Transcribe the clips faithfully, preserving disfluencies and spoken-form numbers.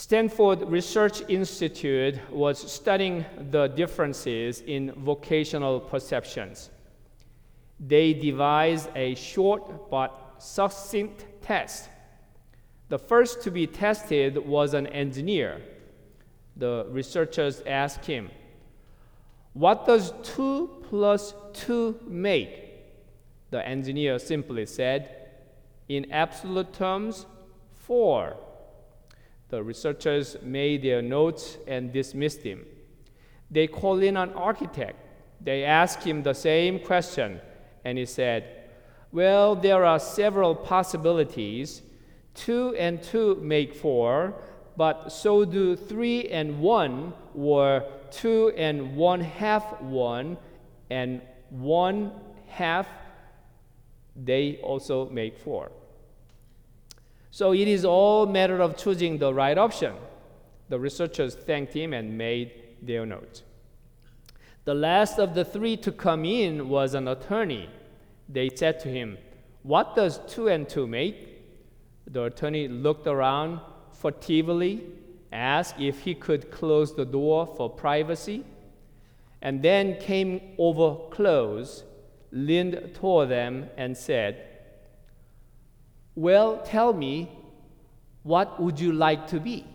Stanford Research Institute was studying the differences in vocational perceptions. They devised a short but succinct test. The first to be tested was an engineer. The researchers asked him, "What does two plus two make?" The engineer simply said, "In absolute terms, four." The researchers made their notes and dismissed him. They called in an architect. They asked him the same question, and he said, "Well, there are several possibilities. Two and two make four, but so do three and one, or two and one half one, and one half, they also make four. So it is all a matter of choosing the right option." The researchers thanked him and made their notes. The last of the three to come in was an attorney. They said to him, "What does two and two make?" The attorney looked around furtively, asked if he could close the door for privacy, and then came over close, leaned toward them, and said, "Well, tell me, what would you like to be?"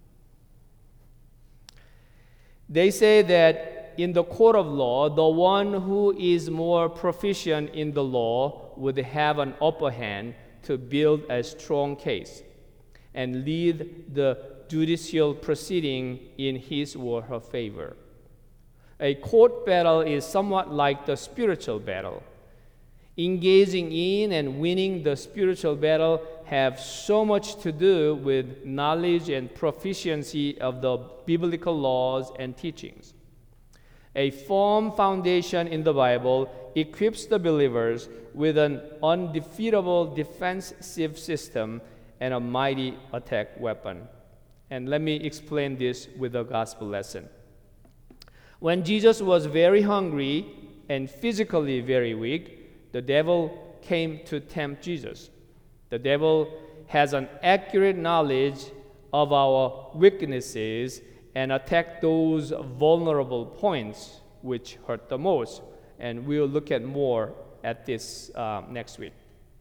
They say that in the court of law, the one who is more proficient in the law would have an upper hand to build a strong case and lead the judicial proceeding in his or her favor. A court battle is somewhat like the spiritual battle. Engaging in and winning the spiritual battle have so much to do with knowledge and proficiency of the biblical laws and teachings. A firm foundation in the Bible equips the believers with an undefeatable defensive system and a mighty attack weapon. And let me explain this with a gospel lesson. When Jesus was very hungry and physically very weak, the devil came to tempt Jesus. The devil has an accurate knowledge of our weaknesses and attack those vulnerable points which hurt the most. And we'll look at more at this uh, next week.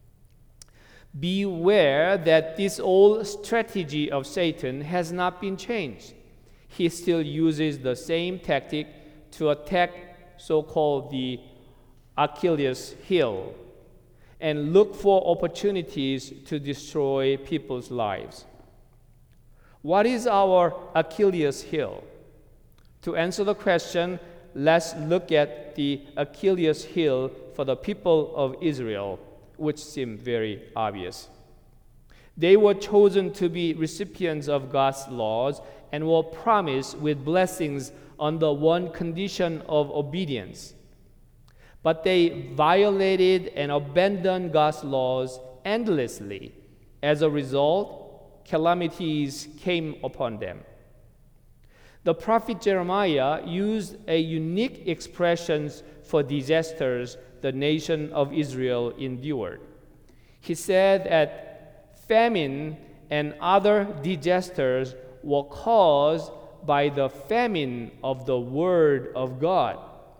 Beware that this old strategy of Satan has not been changed. He still uses the same tactic to attack so-called the Achilles heel and look for opportunities to destroy people's lives. What is our Achilles heel? To answer the question, let's look at the Achilles heel for the people of Israel, which seemed very obvious. They were chosen to be recipients of God's laws and were promised with blessings under one condition of obedience. But they violated and abandoned God's laws endlessly. As a result, calamities came upon them. The prophet Jeremiah used a unique expression for disasters the nation of Israel endured. He said that famine and other disasters were caused by the famine of the word of God.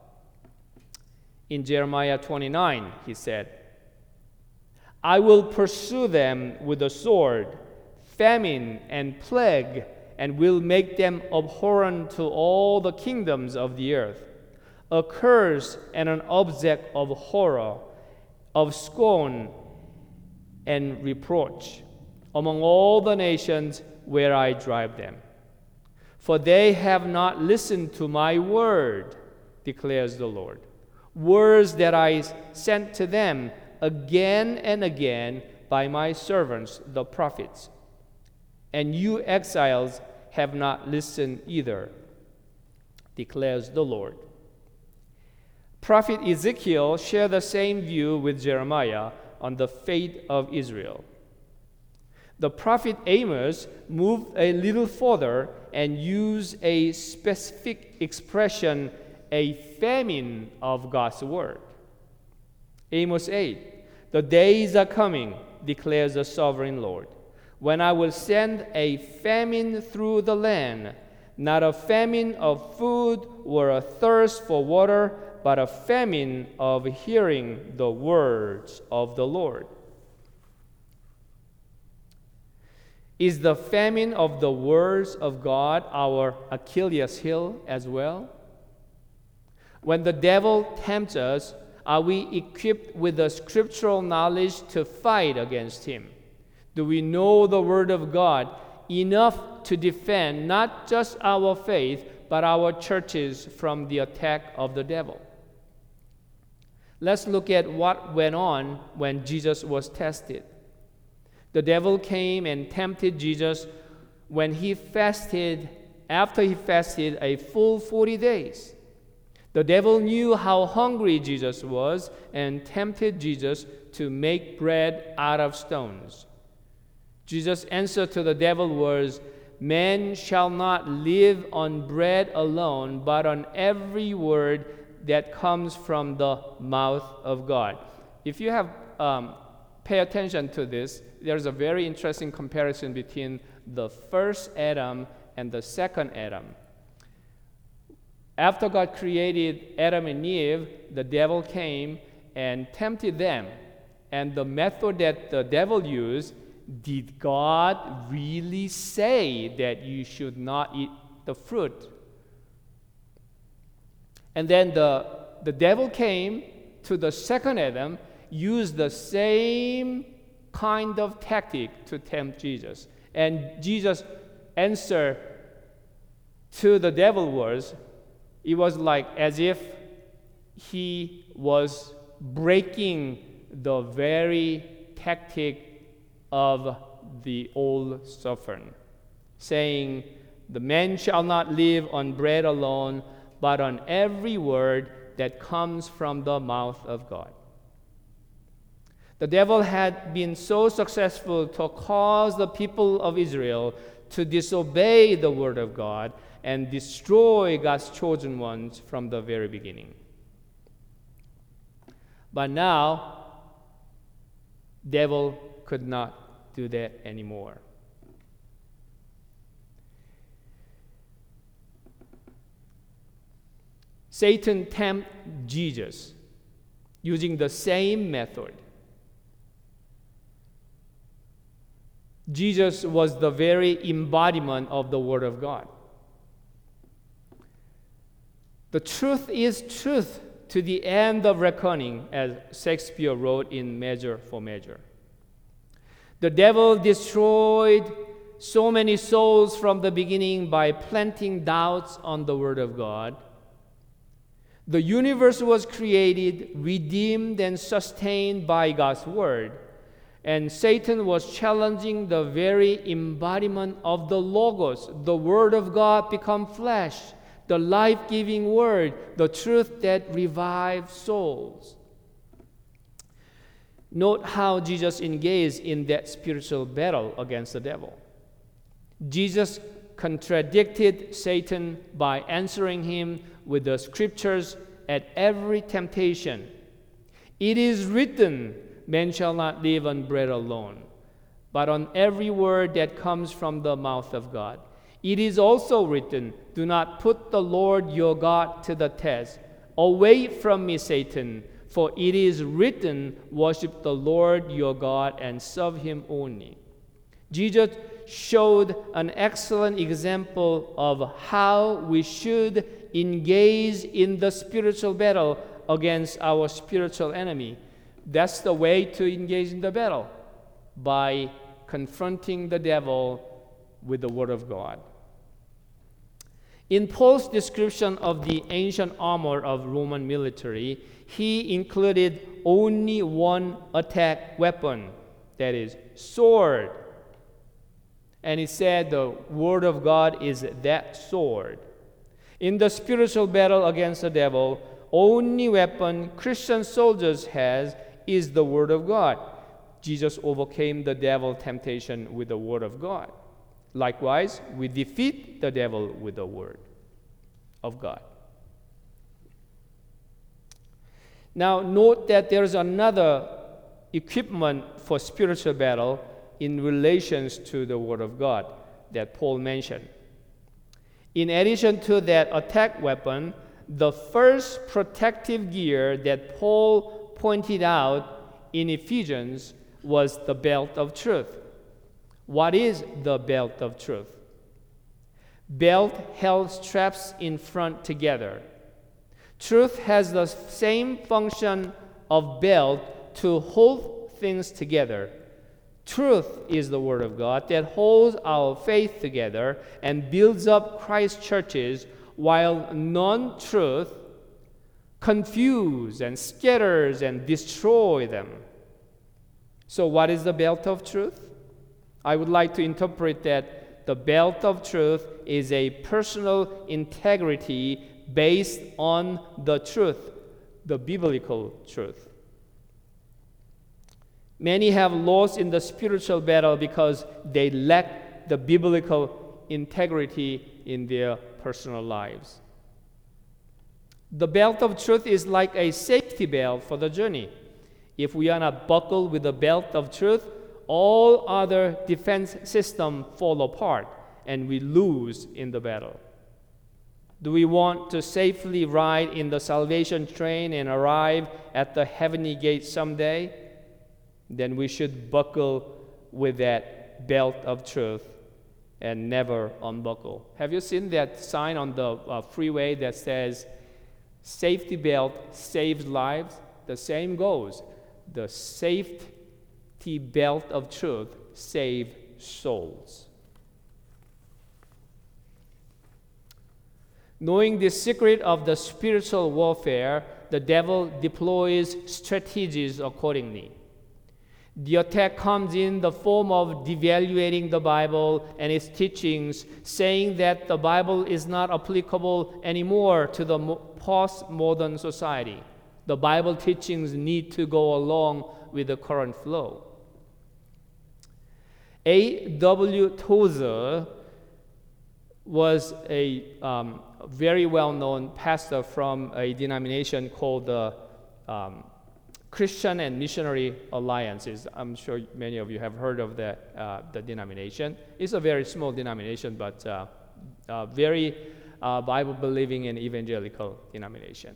In Jeremiah twenty-nine, he said, "I will pursue them with a sword, famine, and plague, and will make them abhorrent to all the kingdoms of the earth, a curse and an object of horror, of scorn and reproach, among all the nations where I drive them. For they have not listened to my word, declares the Lord. Words that I sent to them again and again by my servants, the prophets. And you exiles have not listened either, declares the Lord." Prophet Ezekiel shared the same view with Jeremiah on the fate of Israel. The prophet Amos moved a little further and used a specific expression, a famine of God's word. Amos eight, "The days are coming, declares the sovereign Lord, when I will send a famine through the land, not a famine of food or a thirst for water, but a famine of hearing the words of the Lord. Is the famine of the words of God our Achilles heel as well? When the devil tempts us, are we equipped with the scriptural knowledge to fight against him? Do we know the Word of God enough to defend not just our faith, but our churches from the attack of the devil? Let's look at what went on when Jesus was tested. The devil came and tempted Jesus when he fasted, after he fasted a full forty days. The devil knew how hungry Jesus was and tempted Jesus to make bread out of stones. Jesus' answer to the devil was, "Man shall not live on bread alone, but on every word that comes from the mouth of God." If you have um, pay attention to this, there's a very interesting comparison between the first Adam and the second Adam. After God created Adam and Eve, the devil came and tempted them. And the method that the devil used, did God really say that you should not eat the fruit? And then the, the devil came to the second Adam, used the same kind of tactic to tempt Jesus. And Jesus' answer to the devil was, it was like as if he was breaking the very tactic of the old serpent, saying, "The man shall not live on bread alone, but on every word that comes from the mouth of God." The devil had been so successful to cause the people of Israel to disobey the word of God and destroy God's chosen ones from the very beginning. But now, devil could not do that anymore. Satan tempted Jesus using the same method. Jesus was the very embodiment of the Word of God. The truth is truth to the end of reckoning, as Shakespeare wrote in Measure for Measure. The devil destroyed so many souls from the beginning by planting doubts on the Word of God. The universe was created, redeemed, and sustained by God's Word. And Satan was challenging the very embodiment of the Logos, the Word of God become flesh, the life-giving Word, the truth that revives souls. Note how Jesus engaged in that spiritual battle against the devil. Jesus contradicted Satan by answering him with the scriptures at every temptation. It is written, "Man shall not live on bread alone, but on every word that comes from the mouth of God." It is also written, "Do not put the Lord your God to the test. Away from me, Satan, for it is written, worship the Lord your God and serve him only." Jesus showed an excellent example of how we should engage in the spiritual battle against our spiritual enemy. That's the way to engage in the battle, by confronting the devil with the Word of God. In Paul's description of the ancient armor of Roman military, he included only one attack weapon, that is, sword. And he said the Word of God is that sword. In the spiritual battle against the devil, only weapon Christian soldiers has is the Word of God. Jesus overcame the devil temptation with the Word of God. Likewise, we defeat the devil with the Word of God. Now, note that there is another equipment for spiritual battle. in relations to the Word of God that Paul mentioned. In addition to that attack weapon, the first protective gear that Paul pointed out in Ephesians was the belt of truth. What is the belt of truth? Belt held straps in front together. Truth has the same function of belt to hold things together. Truth is the Word of God that holds our faith together and builds up Christ's churches, while non-truth confuse and scatters and destroy them. So what is the belt of truth? I would like to interpret that the belt of truth is a personal integrity based on the truth, the biblical truth. Many have lost in the spiritual battle because they lack the biblical integrity in their personal lives. The belt of truth is like a safety belt for the journey. If we are not buckled with the belt of truth, all other defense systems fall apart and we lose in the battle. Do we want to safely ride in the salvation train and arrive at the heavenly gate someday? Then we should buckle with that belt of truth and never unbuckle. Have you seen that sign on the uh, freeway that says, safety belt saves lives? The same goes. The safety belt of truth saves souls. Knowing the secret of the spiritual warfare, the devil deploys strategies accordingly. The attack comes in the form of devaluating the Bible and its teachings, saying that the Bible is not applicable anymore to the postmodern society. The Bible teachings need to go along with the current flow. A W Tozer was a um, very well-known pastor from a denomination called the um, Christian and Missionary Alliances. I'm sure many of you have heard of the, uh, the denomination. It's a very small denomination, but uh, uh, very uh, Bible-believing and evangelical denomination.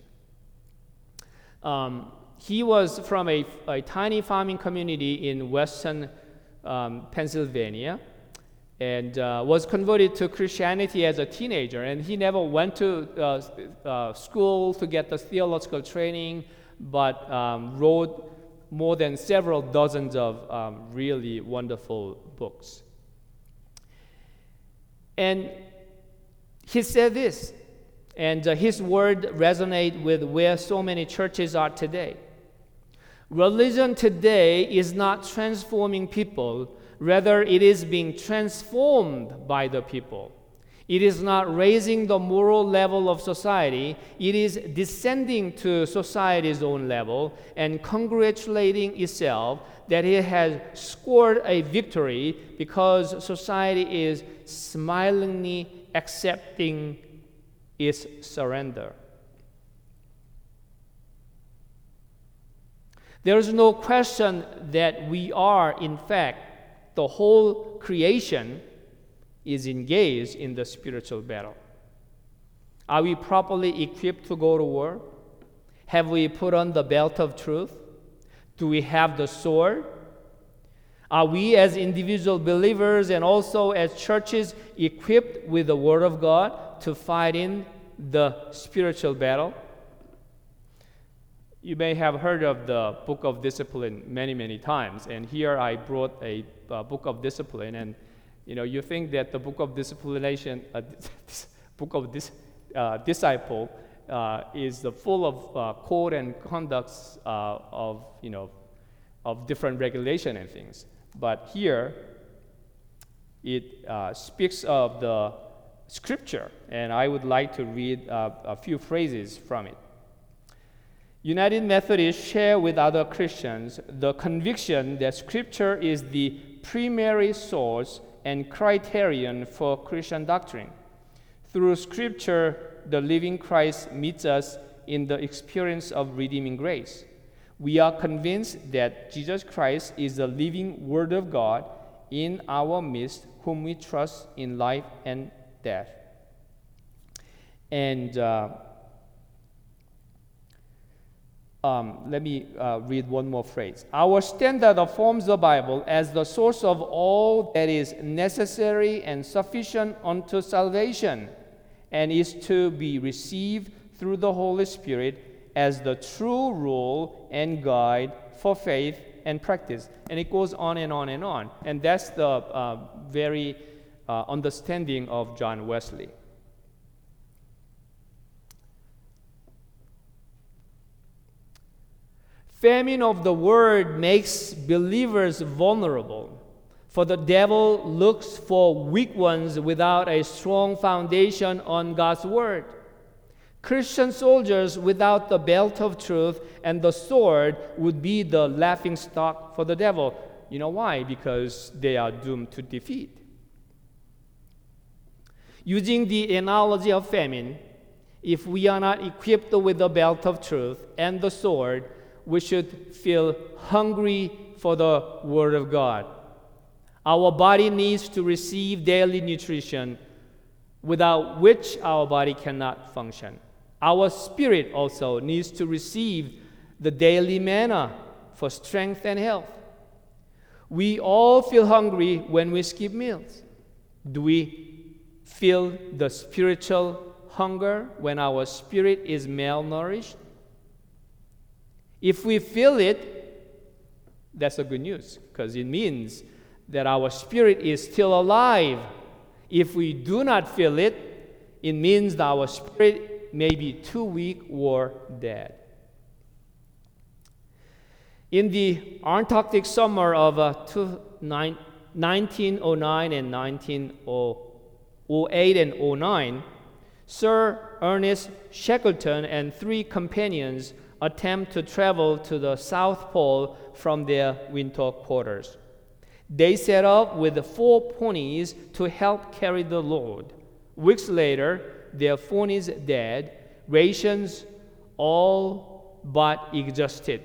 Um, he was from a, a tiny farming community in western um, Pennsylvania, and uh, was converted to Christianity as a teenager. And he never went to uh, uh, school to get the theological training, but um, wrote more than several dozens of um, really wonderful books. And he said this, and uh, his word resonates with where so many churches are today. Religion today is not transforming people, rather it is being transformed by the people. It is not raising the moral level of society, it is descending to society's own level and congratulating itself that it has scored a victory because society is smilingly accepting its surrender. There is no question that we are, in fact, the whole creation is engaged in the spiritual battle. Are we properly equipped to go to war? Have we put on the belt of truth? Do we have the sword? Are we as individual believers and also as churches equipped with the Word of God to fight in the spiritual battle? You may have heard of the Book of Discipline many, many times, and here I brought a, a Book of Discipline, and you know, you think that the book of disciplination, uh, book of dis, uh, disciple, uh, is the full of uh, code and conducts uh, of you know, of different regulation and things. But here, it uh, speaks of the scripture, and I would like to read uh, a few phrases from it. United Methodists share with other Christians the conviction that scripture is the primary source and criterion for Christian doctrine. Through Scripture, the living Christ meets us in the experience of redeeming grace. We are convinced that Jesus Christ is the living Word of God, in our midst, whom we trust in life and death. And uh, um, let me uh, read one more phrase. Our standard affirms the Bible as the source of all that is necessary and sufficient unto salvation, and is to be received through the Holy Spirit as the true rule and guide for faith and practice. And it goes on and on and on. And that's the uh, very uh, understanding of John Wesley. Famine of the word makes believers vulnerable, for the devil looks for weak ones without a strong foundation on God's word. Christian soldiers without the belt of truth and the sword would be the laughingstock for the devil. You know why? Because they are doomed to defeat. Using the analogy of famine, if we are not equipped with the belt of truth and the sword, we should feel hungry for the Word of God. Our body needs to receive daily nutrition, without which our body cannot function. Our spirit also needs to receive the daily manna for strength and health. We all feel hungry when we skip meals. Do we feel the spiritual hunger when our spirit is malnourished? If we feel it, that's a good news, because it means that our spirit is still alive. If we do not feel it, it means that our spirit may be too weak or dead. In the Antarctic summer of uh, two, nine, nineteen oh nine and nineteen oh eight and oh nine, Sir Ernest Shackleton and three companions attempt to travel to the South Pole from their winter quarters. They set up with four ponies to help carry the load. Weeks later, their ponies dead, rations all but exhausted.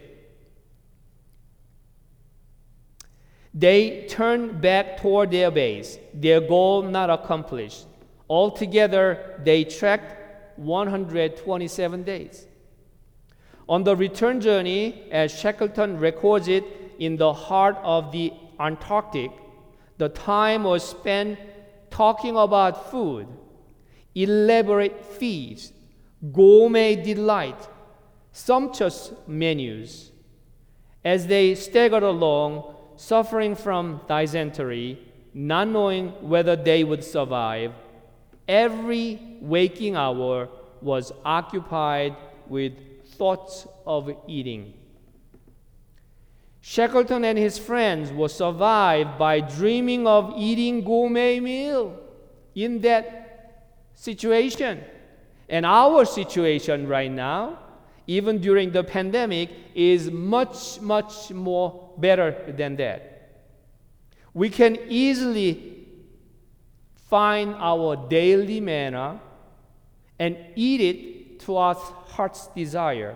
They turned back toward their base, their goal not accomplished. Altogether, they trekked one hundred twenty-seven days. On the return journey, as Shackleton records it, in the heart of the Antarctic, the time was spent talking about food, elaborate feasts, gourmet delight, sumptuous menus. As they staggered along, suffering from dysentery, not knowing whether they would survive, every waking hour was occupied with thoughts of eating. Shackleton and his friends were survived by dreaming of eating gourmet meal in that situation. And our situation right now, even during the pandemic, is much, much more better than that. We can easily find our daily manna and eat it to our heart's desire.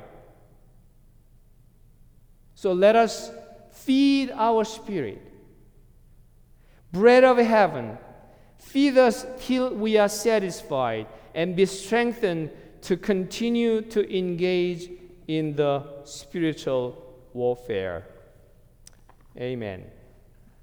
So let us feed our spirit. Bread of heaven, feed us till we are satisfied and be strengthened to continue to engage in the spiritual warfare. Amen.